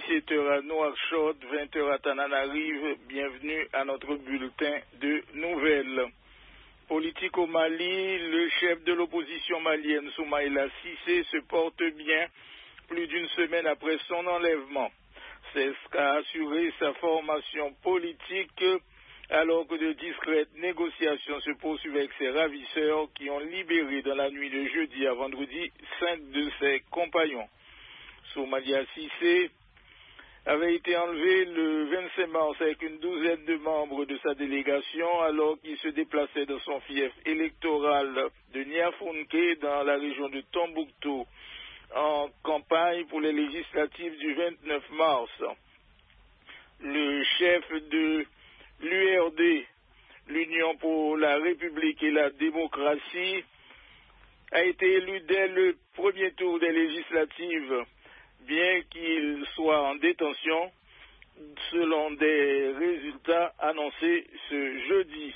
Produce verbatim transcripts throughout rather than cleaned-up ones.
dix-sept heures à Nouakchott, vingt heures à Tananarive. Bienvenue à notre bulletin de nouvelles. Politique au Mali, le chef de l'opposition malienne Soumaïla Cissé se porte bien plus d'une semaine après son enlèvement. C'est ce qu'a assuré sa formation politique alors que de discrètes négociations se poursuivent avec ses ravisseurs qui ont libéré dans la nuit de jeudi à vendredi cinq de ses compagnons. Soumaïla Cissé avait été enlevé le vingt-cinq mars avec une douzaine de membres de sa délégation alors qu'il se déplaçait dans son fief électoral de Niafounké dans la région de Tombouctou en campagne pour les législatives du vingt-neuf mars. Le chef de l'U R D, l'Union pour la République et la démocratie, a été élu dès le premier tour des législatives, bien qu'il soit en détention, selon des résultats annoncés ce jeudi.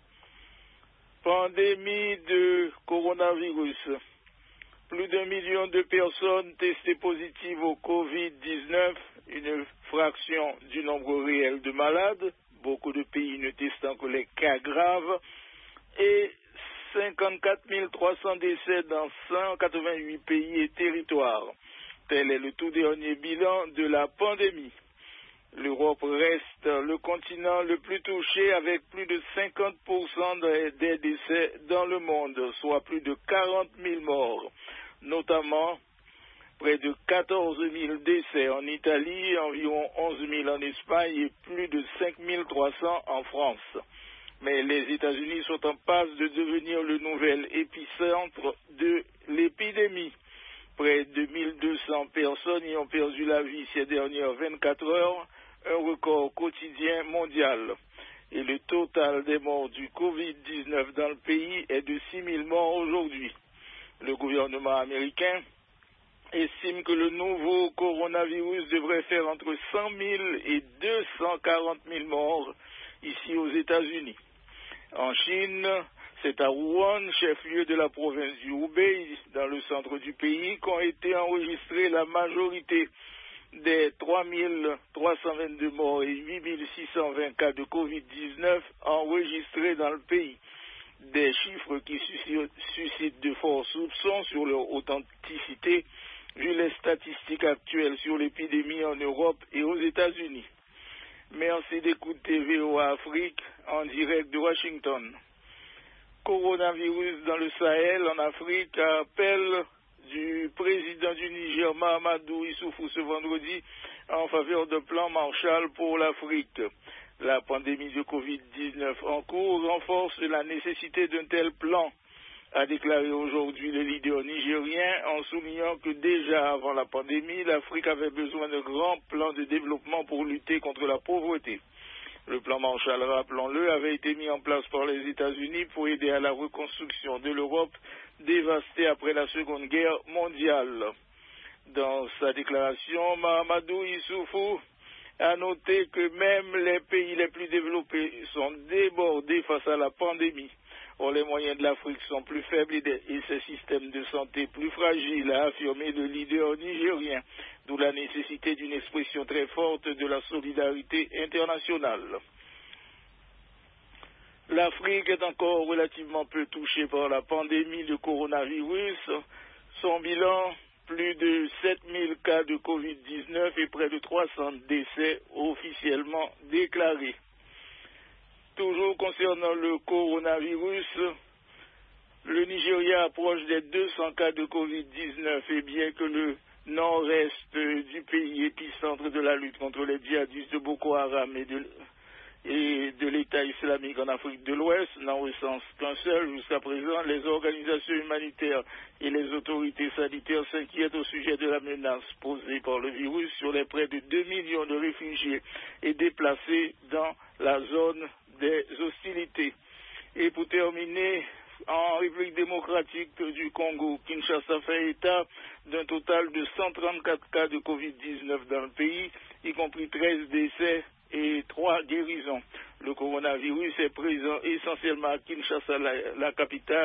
Pandémie de coronavirus. Plus d'un million de personnes testées positives au covid dix-neuf, une fraction du nombre réel de malades, beaucoup de pays ne testant que les cas graves, et cinquante-quatre mille trois cents décès dans cent quatre-vingt-huit pays et territoires. Tel est le tout dernier bilan de la pandémie. L'Europe reste le continent le plus touché avec plus de cinquante pour cent des décès dans le monde, soit plus de quarante mille morts, notamment près de quatorze mille décès en Italie, environ onze mille en Espagne et plus de cinq mille trois cents en France. Mais les États-Unis sont en passe de devenir le nouvel épicentre de l'épidémie. Près de mille deux cents personnes y ont perdu la vie ces dernières vingt-quatre heures, un record quotidien mondial. Et le total des morts du covid dix-neuf dans le pays est de six mille morts aujourd'hui. Le gouvernement américain estime que le nouveau coronavirus devrait faire entre cent mille et deux cent quarante mille morts ici aux États-Unis. En Chine, c'est à Wuhan, chef-lieu de la province du Hubei, dans le centre du pays, qu'ont été enregistrés la majorité des trois mille trois cent vingt-deux morts et huit mille six cent vingt cas de covid dix-neuf enregistrés dans le pays. Des chiffres qui suscitent de forts soupçons sur leur authenticité, vu les statistiques actuelles sur l'épidémie en Europe et aux États-Unis. Merci d'écouter V O A Afrique en direct de Washington. Coronavirus dans le Sahel, en Afrique, appel du président du Niger, Mahamadou Issoufou, ce vendredi, en faveur de plan Marshall pour l'Afrique. La pandémie de covid dix-neuf en cours renforce la nécessité d'un tel plan, a déclaré aujourd'hui le leader nigérien, en soulignant que déjà avant la pandémie, l'Afrique avait besoin de grands plans de développement pour lutter contre la pauvreté. Le plan Marshall, rappelons-le, avait été mis en place par les États-Unis pour aider à la reconstruction de l'Europe dévastée après la Seconde Guerre mondiale. Dans sa déclaration, Mahamadou Issoufou a noté que même les pays les plus développés sont débordés face à la pandémie. Or, les moyens de l'Afrique sont plus faibles et ses systèmes de santé plus fragiles, a affirmé le leader nigérien, d'où la nécessité d'une expression très forte de la solidarité internationale. L'Afrique est encore relativement peu touchée par la pandémie de coronavirus. Son bilan, plus de sept mille cas de covid dix-neuf et près de trois cents décès officiellement déclarés. Toujours concernant le coronavirus, le Nigeria approche des deux cents cas de covid dix-neuf et bien que le nord-est du pays, épicentre de la lutte contre les djihadistes de Boko Haram et de, et de l'État islamique en Afrique de l'Ouest, n'en recense qu'un seul jusqu'à présent, les organisations humanitaires et les autorités sanitaires s'inquiètent au sujet de la menace posée par le virus sur les près de deux millions de réfugiés et déplacés dans la zone des hostilités. Et pour terminer, en République démocratique du Congo, Kinshasa fait état d'un total de cent trente-quatre cas de covid dix-neuf dans le pays, y compris treize décès et trois guérisons. Le coronavirus est présent essentiellement à Kinshasa, la, la capitale.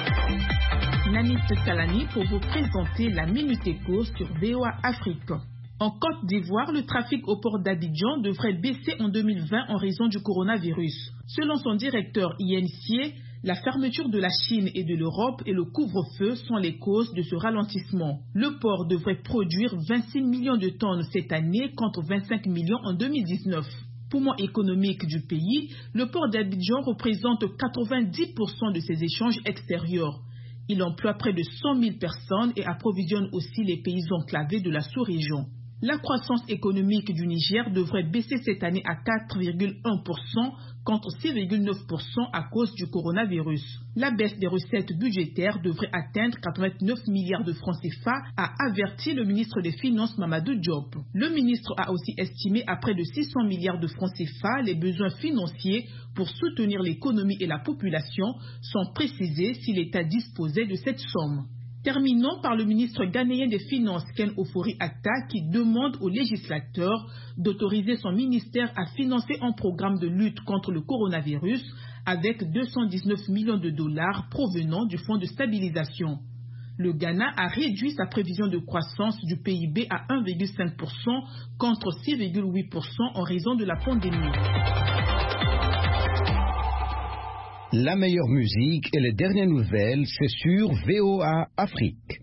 Nanit Kalani pour vous présenter la Minute Éco sur V O A Afrique. En Côte d'Ivoire, le trafic au port d'Abidjan devrait baisser en deux mille vingt en raison du coronavirus. Selon son directeur Yen Sié, la fermeture de la Chine et de l'Europe et le couvre-feu sont les causes de ce ralentissement. Le port devrait produire vingt-six millions de tonnes cette année contre vingt-cinq millions en deux mille dix-neuf. Poumon économique du pays, le port d'Abidjan représente quatre-vingt-dix pour cent de ses échanges extérieurs. Il emploie près de cent mille personnes et approvisionne aussi les pays enclavés de la sous-région. La croissance économique du Niger devrait baisser cette année à quatre virgule un pour cent contre six virgule neuf pour cent à cause du coronavirus. La baisse des recettes budgétaires devrait atteindre quatre-vingt-neuf milliards de francs C F A, a averti le ministre des Finances Mamadou Diop. Le ministre a aussi estimé à près de six cents milliards de francs C F A les besoins financiers pour soutenir l'économie et la population, sans préciser si l'État disposait de cette somme. Terminons par le ministre ghanéen des Finances, Ken Ofori-Atta, qui demande aux législateurs d'autoriser son ministère à financer un programme de lutte contre le coronavirus avec deux cent dix-neuf millions de dollars provenant du Fonds de stabilisation. Le Ghana a réduit sa prévision de croissance du P I B à un virgule cinq pour cent contre six virgule huit pour cent en raison de la pandémie. La meilleure musique et les dernières nouvelles, c'est sur V O A Afrique.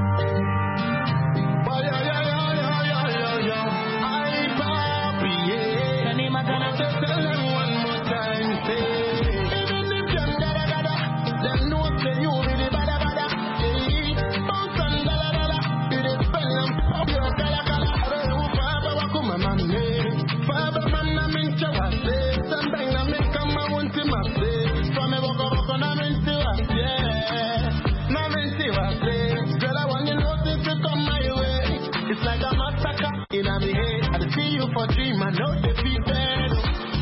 For dream, I know they be bad.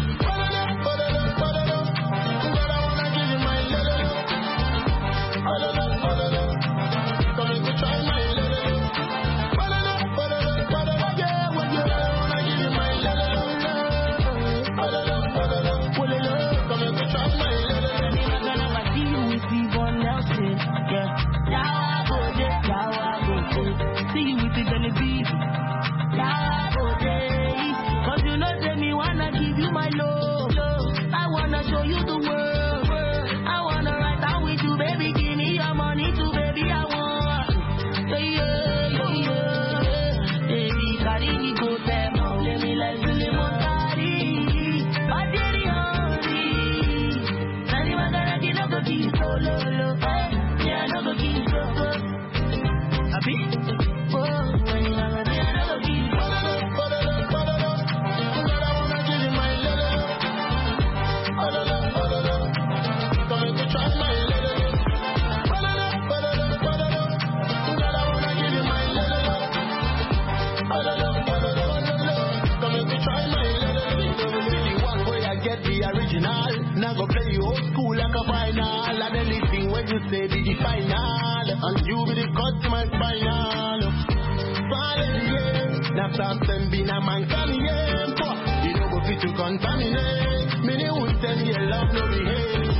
Say be the final, and you be the cut to my spinal. Finally, now stop them being a man can yeah, you know go fit to contaminate. Many would tell you love no behave.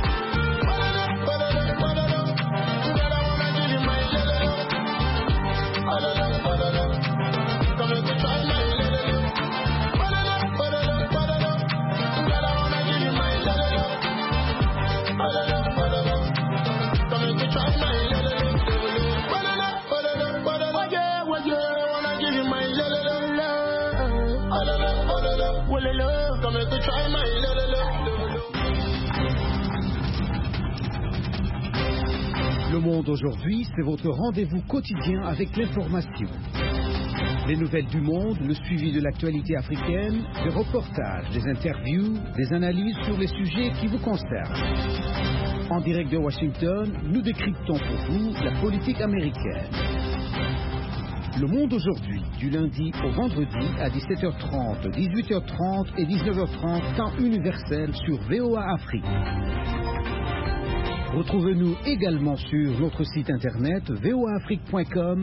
Le Monde aujourd'hui, c'est votre rendez-vous quotidien avec l'information. Les nouvelles du monde, le suivi de l'actualité africaine, des reportages, des interviews, des analyses sur les sujets qui vous concernent. En direct de Washington, nous décryptons pour vous la politique américaine. Le Monde aujourd'hui, du lundi au vendredi à dix-sept heures trente, dix-huit heures trente et dix-neuf heures trente, temps universel sur V O A Afrique. Retrouvez-nous également sur notre site internet v o a afrique point com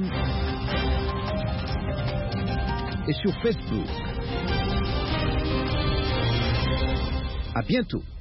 et sur Facebook. À bientôt.